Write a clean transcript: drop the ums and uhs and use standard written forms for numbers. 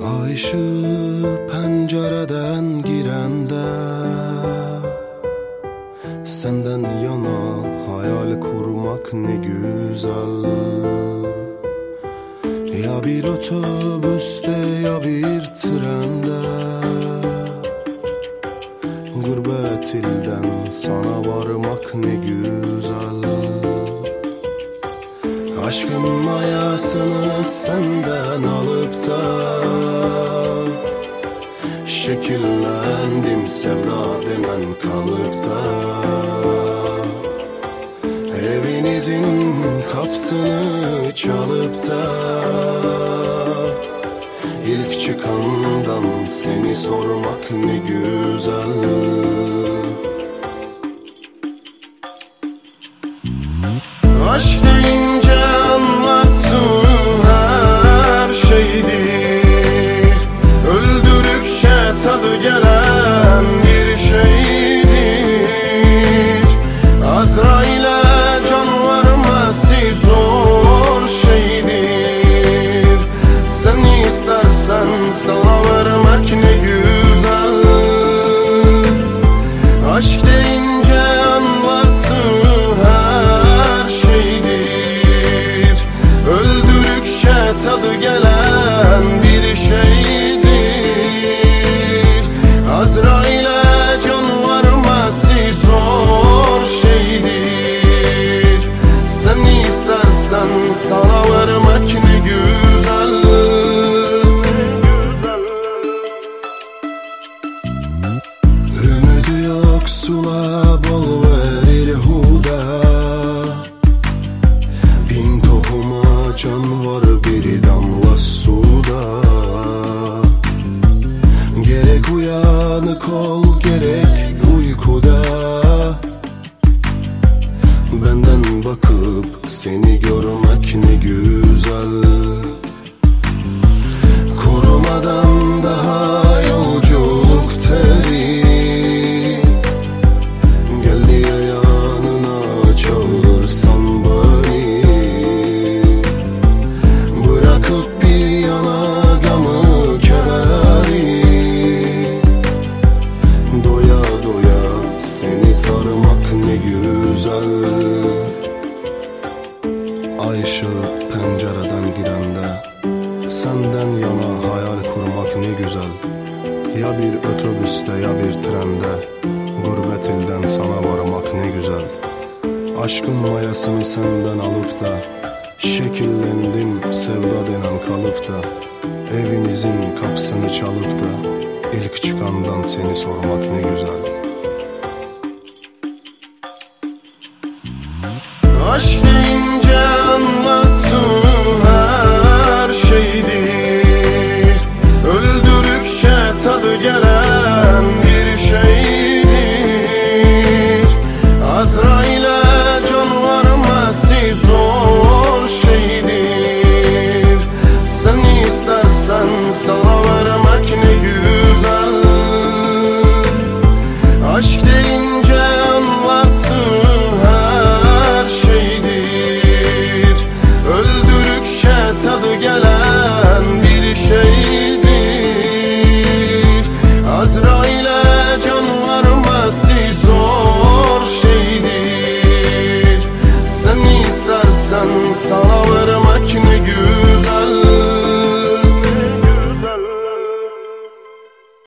Ay ışığı pencereden girende, senden yana hayal kurmak ne güzel. Ya bir otobüste ya bir trende, gurbet ilden sana varmak ne güzel. Aşkın mayasını senden alıp da şekillendim sevda denen kalıpta. Evinizin kapısını çalıp da ilk çıkandan seni sormak ne güzel. Aşk deyince anlattığın her şeydir, öldürükçe tadı gelen bir şeydir. Azrail'e can vermesi zor şeydir. Sen istersen sana vermek ne güzel. Aşk deyince anlattığın her şeydir, öldürükçe tadı gelen bir şeydir. Azrail'e can vermesi zor şeydir. Sen istersen sana vermek ne güzel. Ümidi yoksula bol verir huda, bin tohuma can var bir damla suda. Gerek uyanık ol gerek uykuda, benden bakıp seni görmek ne güzel. Kurumadan daha yolculuk teri, gel diye yanına çağırsan bari. Bırakıp bir yana gamı kederi, doya doya seni sarmak ne güzel. Ay ışığı pencereden girende, senden yana hayal kurmak ne güzel. Ya bir otobüste ya bir trende, gurbet ilden sana varmak ne güzel. Aşkın mayasını senden alıp da şekillendim sevda denen kalıpta. Evinizin kapısını çalıp da ilk çıkandan seni sormak ne güzel. Aşk deyince anlattığın her şeydir, öldürükçe tadı gelen